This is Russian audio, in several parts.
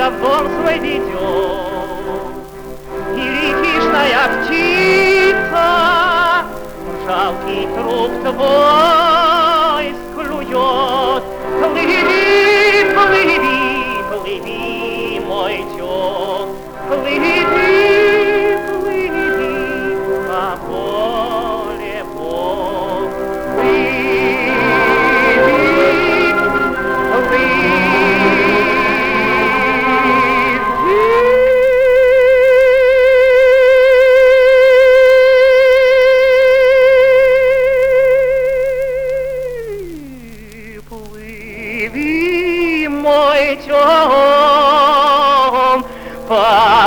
в дом свой ведет. И летишная птица жалкий труп твой склюет. Плыви, плыви, плыви, мой тём, плыви, плыви по полю. Плыви, мой тём, по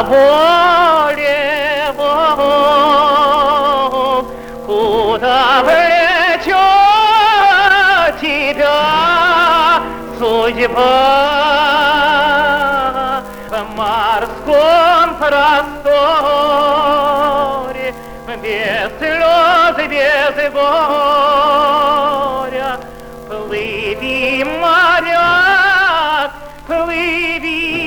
воле, куда влечет тебя судьба. В морском просторе, без слез, без горя, плыви, моряк, плыви.